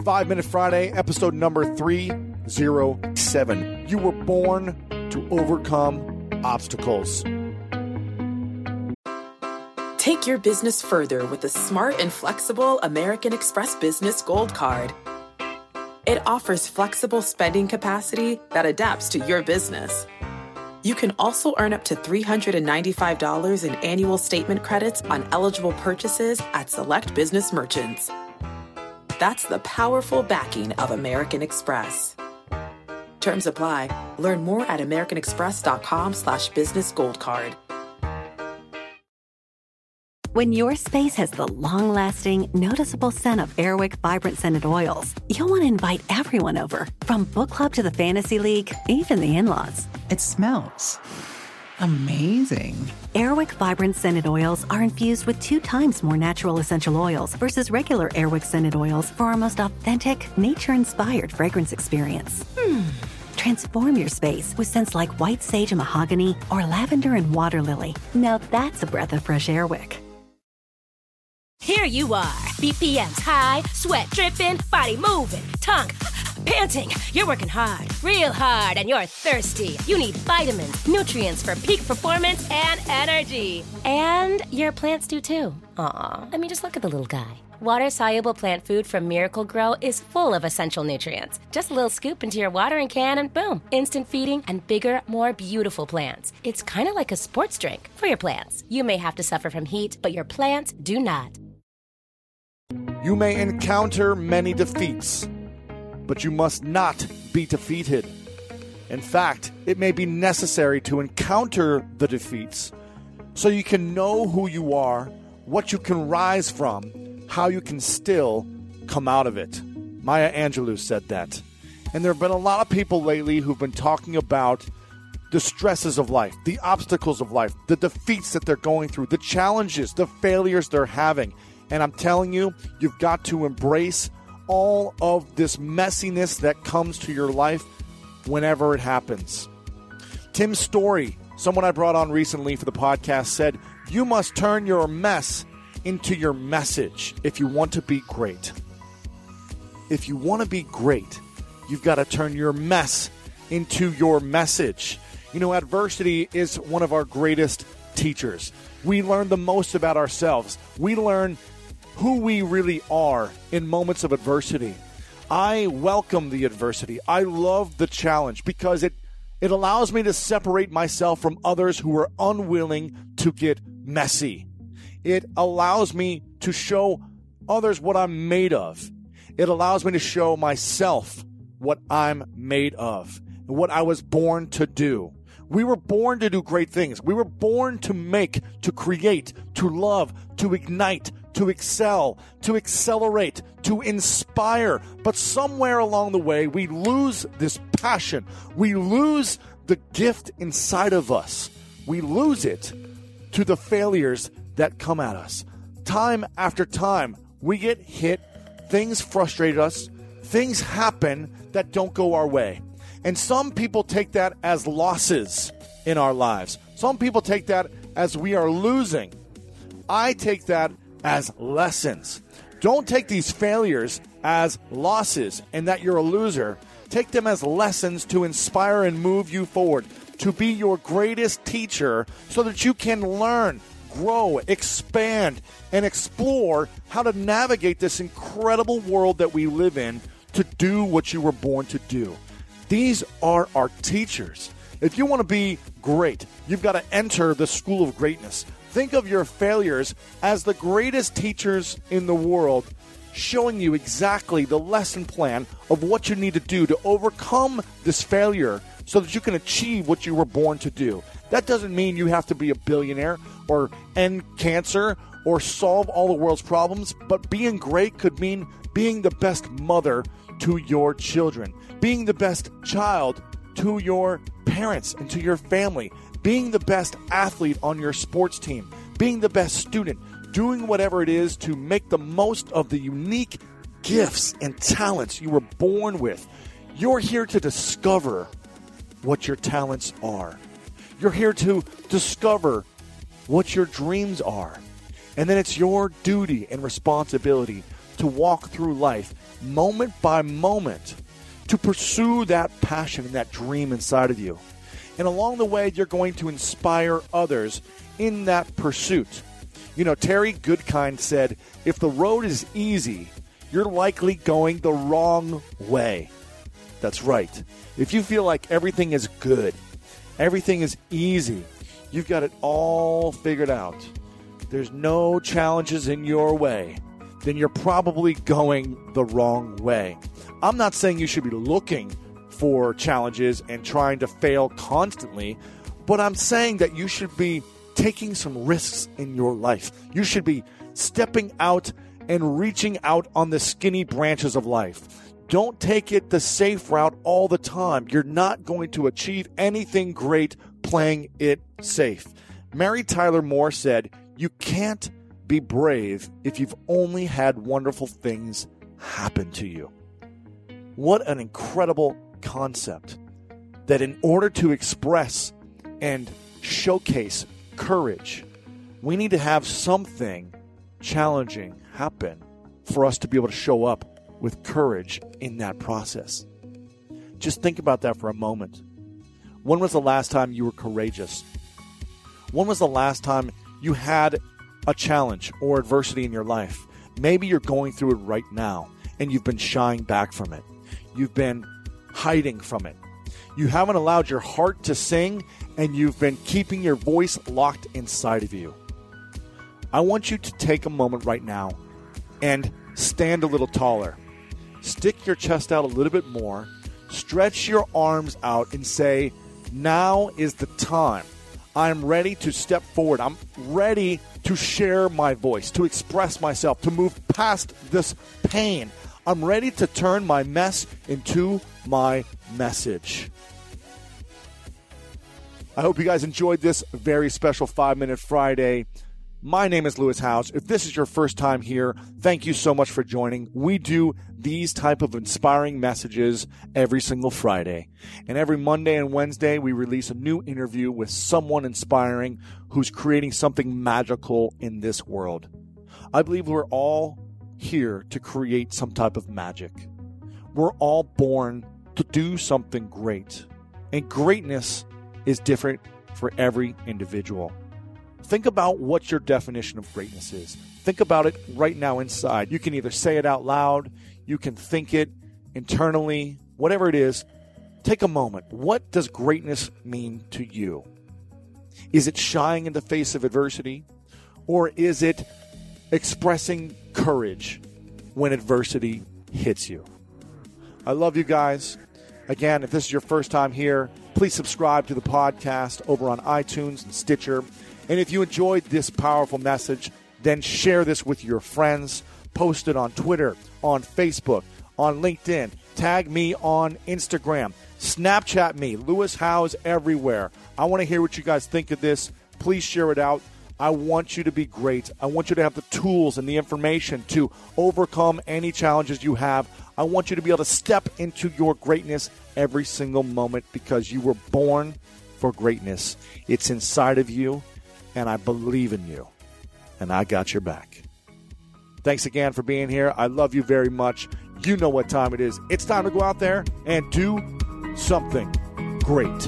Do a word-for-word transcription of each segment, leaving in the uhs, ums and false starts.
Five Minute Friday, episode number three oh seven. You were born to overcome obstacles. Take your business further with the smart and flexible American Express Business Gold Card. It offers flexible spending capacity that adapts to your business. You can also earn up to three hundred ninety-five dollars in annual statement credits on eligible purchases at select business merchants. That's the powerful backing of American Express. Terms apply. Learn more at americanexpress.com slash business gold card. When your space has the long-lasting, noticeable scent of Airwick Vibrant Scented Oils, you'll want to invite everyone over, from book club to the fantasy league, even the in-laws. It smells amazing. Airwick Vibrant Scented Oils are infused with two times more natural essential oils versus regular Airwick Scented Oils for our most authentic, nature-inspired fragrance experience. Hmm. Transform your space with scents like white sage and mahogany or lavender and water lily. Now that's a breath of fresh Airwick. Here you are, B P Ms high, sweat dripping, body moving, tongue panting. You're working hard, real hard, and you're thirsty. You need vitamins, nutrients for peak performance and energy. And your plants do too. Aw, I mean, just look at the little guy. Water-soluble plant food from Miracle Grow is full of essential nutrients. Just a little scoop into your watering can and boom, instant feeding and bigger, more beautiful plants. It's kind of like a sports drink for your plants. You may have to suffer from heat, but your plants do not. You may encounter many defeats, but you must not be defeated. In fact, it may be necessary to encounter the defeats so you can know who you are, what you can rise from, how you can still come out of it. Maya Angelou said that. And there have been a lot of people lately who've been talking about the stresses of life, the obstacles of life, the defeats that they're going through, the challenges, the failures they're having. And I'm telling you, you've got to embrace all of this messiness that comes to your life whenever it happens. Tim Story, someone I brought on recently for the podcast, said, you must turn your mess into your message if you want to be great. If you want to be great, you've got to turn your mess into your message. You know, adversity is one of our greatest teachers. We learn the most about ourselves. We learn who we really are in moments of adversity. I welcome the adversity. I love the challenge because it, it allows me to separate myself from others who are unwilling to get messy. It allows me to show others what I'm made of. It allows me to show myself what I'm made of and what I was born to do. We were born to do great things. We were born to make, to create, to love, to ignite, to excel, to accelerate, to inspire. But somewhere along the way, we lose this passion. We lose the gift inside of us. We lose it to the failures that come at us. Time after time, we get hit. Things frustrate us. Things happen that don't go our way. And some people take that as losses in our lives. Some people take that as we are losing. I take that as lessons. Don't take these failures as losses and that you're a loser. Take them as lessons to inspire and move you forward, to be your greatest teacher so that you can learn, grow, expand, and explore how to navigate this incredible world that we live in to do what you were born to do. These are our teachers. If you want to be great, you've got to enter the school of greatness. Think of your failures as the greatest teachers in the world, showing you exactly the lesson plan of what you need to do to overcome this failure so that you can achieve what you were born to do. That doesn't mean you have to be a billionaire or end cancer or solve all the world's problems, but being great could mean being the best mother to your children, being the best child to your parents and to your family, being the best athlete on your sports team, being the best student, doing whatever it is to make the most of the unique gifts and talents you were born with. You're here to discover what your talents are. You're here to discover what your dreams are. And then it's your duty and responsibility to to walk through life moment by moment to pursue that passion and that dream inside of you. And along the way, you're going to inspire others in that pursuit. You know, Terry Goodkind said, if the road is easy, you're likely going the wrong way. That's right. If you feel like everything is good, everything is easy, you've got it all figured out, there's no challenges in your way, then you're probably going the wrong way. I'm not saying you should be looking for challenges and trying to fail constantly, but I'm saying that you should be taking some risks in your life. You should be stepping out and reaching out on the skinny branches of life. Don't take it the safe route all the time. You're not going to achieve anything great playing it safe. Mary Tyler Moore said, you can't be brave if you've only had wonderful things happen to you. What an incredible concept, that in order to express and showcase courage, we need to have something challenging happen for us to be able to show up with courage in that process. Just think about that for a moment. When was the last time you were courageous? When was the last time you had a challenge or adversity in your life? Maybe you're going through it right now and you've been shying back from it. You've been hiding from it. You haven't allowed your heart to sing, and you've been keeping your voice locked inside of you. I want you to take a moment right now and stand a little taller. Stick your chest out a little bit more. Stretch your arms out and say, now is the time. I'm ready to step forward. I'm ready to share my voice, to express myself, to move past this pain. I'm ready to turn my mess into my message. I hope you guys enjoyed this very special five-Minute Friday. My name is Lewis Howes. If this is your first time here, thank you so much for joining. We do these type of inspiring messages every single Friday. And every Monday and Wednesday, we release a new interview with someone inspiring who's creating something magical in this world. I believe we're all here to create some type of magic. We're all born to do something great. And greatness is different for every individual. Think about what your definition of greatness is. Think about it right now inside. You can either say it out loud, you can think it internally, whatever it is. Take a moment. What does greatness mean to you? Is it shying in the face of adversity? Or is it expressing courage when adversity hits you? I love you guys. Again, if this is your first time here, please subscribe to the podcast over on iTunes and Stitcher. And if you enjoyed this powerful message, then share this with your friends. Post it on Twitter, on Facebook, on LinkedIn. Tag me on Instagram. Snapchat me, Lewis Howes everywhere. I want to hear what you guys think of this. Please share it out. I want you to be great. I want you to have the tools and the information to overcome any challenges you have. I want you to be able to step into your greatness every single moment because you were born for greatness. It's inside of you, and I believe in you, and I got your back. Thanks again for being here. I love you very much. You know what time it is. It's time to go out there and do something great.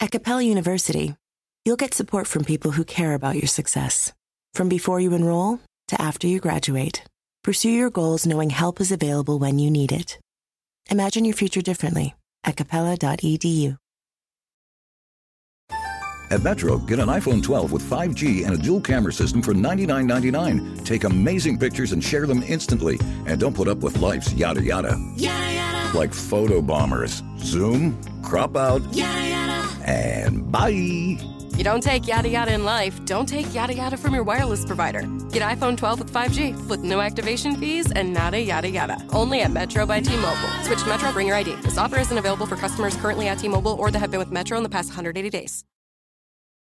At Capella University, you'll get support from people who care about your success. From before you enroll to after you graduate, pursue your goals knowing help is available when you need it. Imagine your future differently at capella dot e d u. At Metro, get an iPhone twelve with five G and a dual camera system for ninety-nine ninety-nine. Take amazing pictures and share them instantly. And don't put up with life's yada yada. Yada yada. Like photo bombers. Zoom, crop out, yada yada. And bye. You don't take yada yada in life, don't take yada yada from your wireless provider. Get iPhone twelve with five G with no activation fees and nada yada yada. Only at Metro by T-Mobile. Switch to Metro, bring your I D. This offer isn't available for customers currently at T-Mobile or that have been with Metro in the past one hundred eighty days.